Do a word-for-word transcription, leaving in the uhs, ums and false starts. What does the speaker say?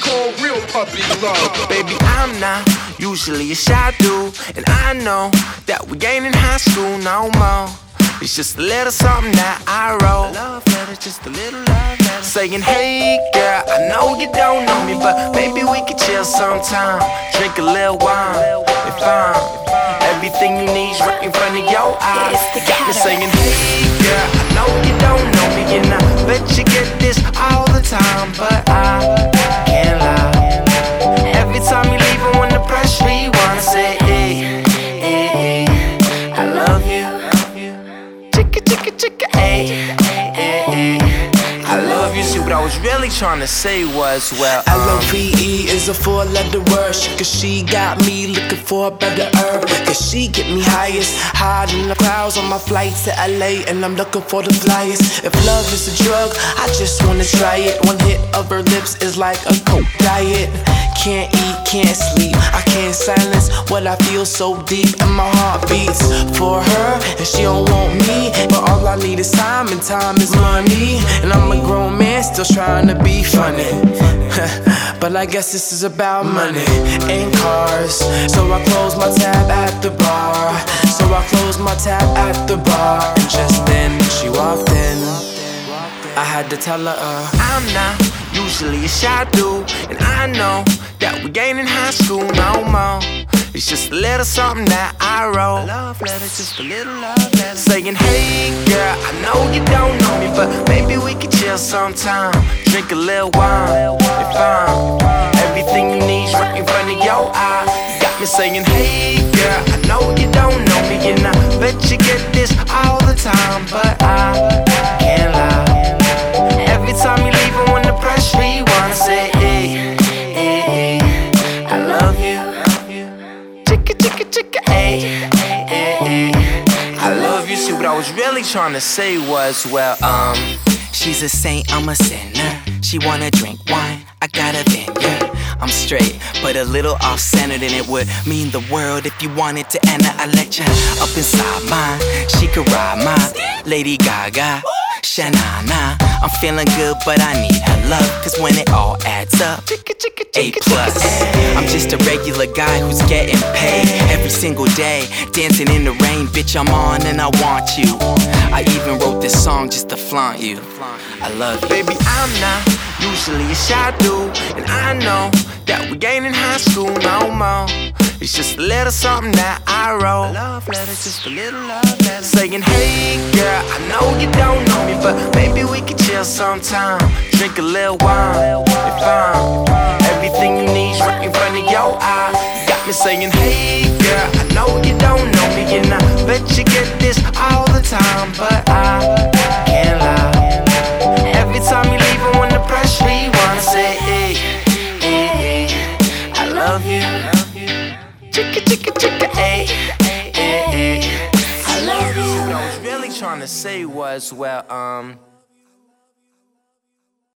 call real puppy love. Baby, I'm not usually a shy dude, and I know that we ain't in high school no more. It's just a little something that I wrote. Love letter, just a little love letter. Saying, hey girl, I know you don't know me, but maybe we could chill sometime. Drink a little wine and find everything you need's right in front of your eyes. Got me saying, hey girl, I know you don't know me, and I bet you get this all the time, but I can't lie. Every time you leave, I wanna press rewind, say, hey, hey, hey, I love you. Chicka, chicka, chicka, ayy, ayy, ayy. I love you. See, what I was really trying to say was, well, um, L O V E is a four-letter word. Cause she got me looking for a better herb. Cause she get me highest, high in the clouds on my flight to L A, and I'm looking for the flyest. If love is a drug, I just wanna try it. One hit of her lips is like a coke diet. Can't eat, can't sleep, I can't silence what I feel so deep. And my heart beats for her, and she don't want me. But all I need is time, and time is money. And I'm a grown man still trying to be funny. But I guess this is about money and cars. So I close my tab at the bar. So I close my tab at the bar. And just then she walked in. I had to tell her uh, I'm not usually a shy dude, and I know that we ain't in high school no more. It's just a little something that I wrote. Love letter, just a little love letter. Saying, hey girl, I know you don't know me, but maybe we could chill sometime. Drink a little wine and find everything you need's right in front of your eyes. Got me saying, hey girl, I know you don't know me, and I bet you get this all the time, but I can't lie. Every time you leave, I wanna press rewind, say, hey, hey, hey, I love you. Chicka, chicka, chicka, ayy, ayy, ayy, I love you. See, what I was really trying to say was, well, um, she's a saint, I'm a sinner. She wanna drink wine, I got a vineyard. I'm straight, but a little off-centered, and it would mean the world if you wanted to enter a lecture up inside mine. She could ride my Lady Gaga, Shanana. I'm feeling good, but I need her love, cause when it all adds up, A plus. I'm just a regular guy who's getting paid every single day, dancing in the rain. Bitch, I'm on and I want you. I even wrote this song just to flaunt you. I love you. Baby, I'm not usually a shy dude, and I know that we ain't in high school no more. It's just a little something that I wrote. Love letter, just a little love letter. Saying, hey girl, I know you don't know me, but maybe we could chill sometime. Drink a little wine and find everything you need's right in front of your eyes. Got me saying, hey girl, I know you don't know me, and I bet you get this all the time, but I can't lie. Every time you leave, I wanna press rewind, say, hey, hey, hey, I love you. Chicka, chicka, chicka, ayy, ayy, ayy, I love you. What I was really trying to say was, well, um